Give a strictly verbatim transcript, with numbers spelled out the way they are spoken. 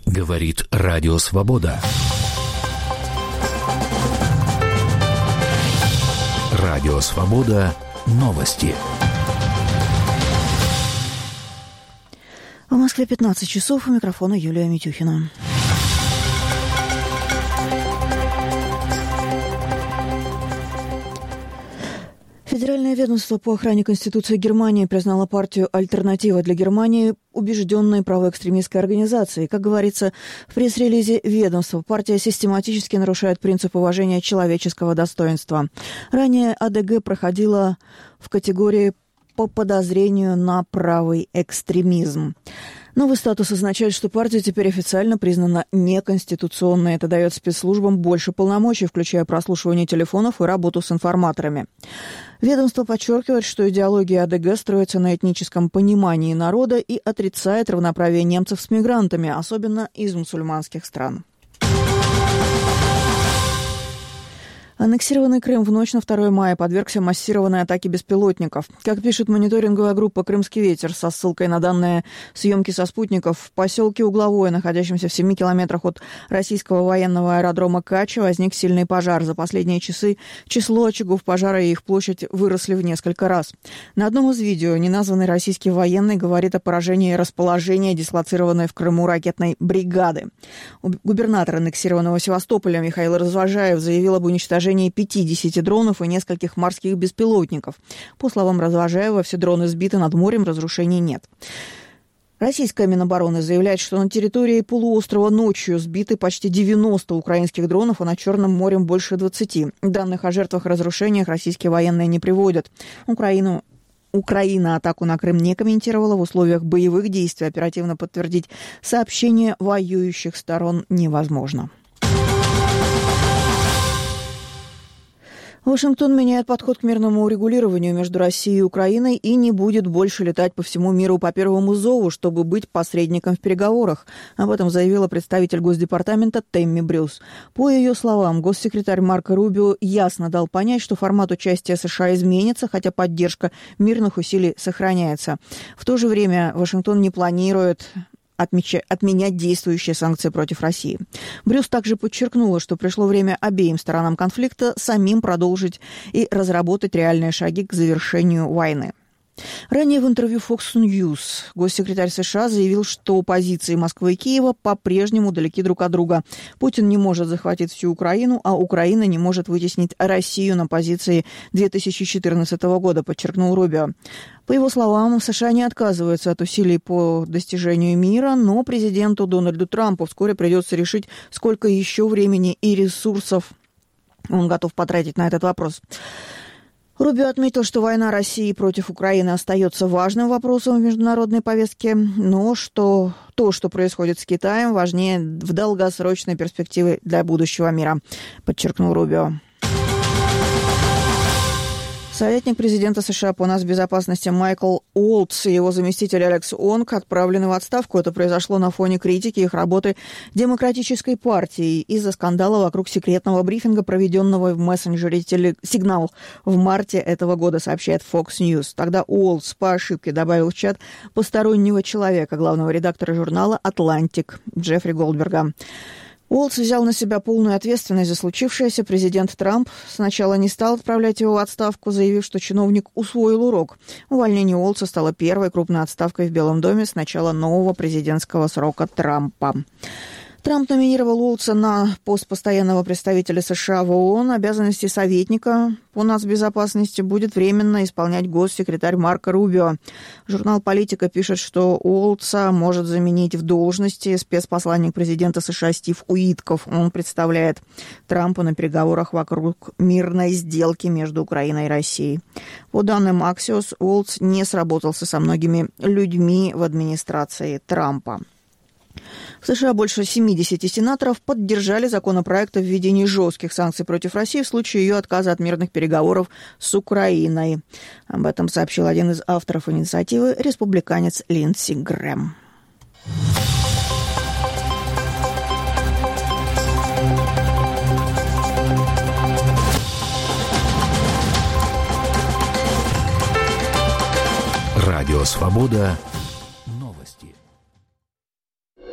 Говорит Радио Свобода. Радио Свобода. Новости. В Москве пятнадцать часов. У микрофона Юлия Митюхина. Федеральное ведомство по охране Конституции Германии признало партию «Альтернатива для Германии» убежденной правоэкстремистской организацией. Как говорится в пресс-релизе ведомства, партия систематически нарушает принцип уважения человеческого достоинства. Ранее АДГ проходила в категории по подозрению на правый экстремизм. Новый статус означает, что партия теперь официально признана неконституционной. Это дает спецслужбам больше полномочий, включая прослушивание телефонов и работу с информаторами. Ведомство подчеркивает, что идеология АДГ строится на этническом понимании народа и отрицает равноправие немцев с мигрантами, особенно из мусульманских стран. Аннексированный Крым в ночь на второе мая подвергся массированной атаке беспилотников. Как пишет мониторинговая группа «Крымский ветер» со ссылкой на данные съемки со спутников, в поселке Угловое, находящемся в семи километрах от российского военного аэродрома Кача, возник сильный пожар. За последние часы число очагов пожара и их площадь выросли в несколько раз. На одном из видео неназванный российский военный говорит о поражении расположения дислоцированной в Крыму ракетной бригады. Губернатор аннексированного Севастополя Михаил Развожаев заявил об уничтожении пятидесяти дронов и нескольких морских беспилотников. По словам Развожаева, все дроны сбиты над морем, разрушений нет. Российская Минобороны заявляет, что на территории полуострова ночью сбиты почти девяносто украинских дронов, а над Черным морем больше двадцати. Данных о жертвах и разрушениях российские военные не приводят. Украину Украина атаку на Крым не комментировала. В условиях боевых действий оперативно подтвердить сообщения воюющих сторон невозможно. Вашингтон меняет подход к мирному урегулированию между Россией и Украиной и не будет больше летать по всему миру по первому зову, чтобы быть посредником в переговорах. Об этом заявила представитель Госдепартамента Тэмми Брюс. По ее словам, госсекретарь Марко Рубио ясно дал понять, что формат участия США изменится, хотя поддержка мирных усилий сохраняется. В то же время Вашингтон не планирует Отмеча... отменять действующие санкции против России. Брюс также подчеркнула, что пришло время обеим сторонам конфликта самим продолжить и разработать реальные шаги к завершению войны. Ранее в интервью Fox News госсекретарь США заявил, что позиции Москвы и Киева по-прежнему далеки друг от друга. Путин не может захватить всю Украину, а Украина не может вытеснить Россию на позиции две тысячи четырнадцатого года, подчеркнул Рубио. По его словам, США не отказываются от усилий по достижению мира, но президенту Дональду Трампу вскоре придется решить, сколько еще времени и ресурсов он готов потратить на этот вопрос. Рубио отметил, что война России против Украины остается важным вопросом в международной повестке, но что то, что происходит с Китаем, важнее в долгосрочной перспективе для будущего мира, подчеркнул Рубио. Советник президента США по нацбезопасности Майкл Уолтс и его заместитель Алекс Онг отправлены в отставку. Это произошло на фоне критики их работы Демократической партии из-за скандала вокруг секретного брифинга, проведенного в мессенджере «Сигнал» в марте этого года, сообщает Fox News. Тогда Уолтс по ошибке добавил в чат постороннего человека, главного редактора журнала «Атлантик» Джеффри Голдберга. Уолтс взял на себя полную ответственность за случившееся. Президент Трамп сначала не стал отправлять его в отставку, заявив, что чиновник усвоил урок. Увольнение Уолтса стало первой крупной отставкой в Белом доме с начала нового президентского срока Трампа. Трамп номинировал Уолтса на пост постоянного представителя США в ООН. Обязанности советника по нацбезопасности будет временно исполнять госсекретарь Марко Рубио. Журнал «Политика» пишет, что Уолтса может заменить в должности спецпосланник президента США Стив Уитков. Он представляет Трампа на переговорах вокруг мирной сделки между Украиной и Россией. По данным Axios, Уолтс не сработался со многими людьми в администрации Трампа. В США больше семидесяти сенаторов поддержали законопроект о введении жестких санкций против России в случае ее отказа от мирных переговоров с Украиной. Об этом сообщил один из авторов инициативы, республиканец Линдси Грэм. Радио «Свобода».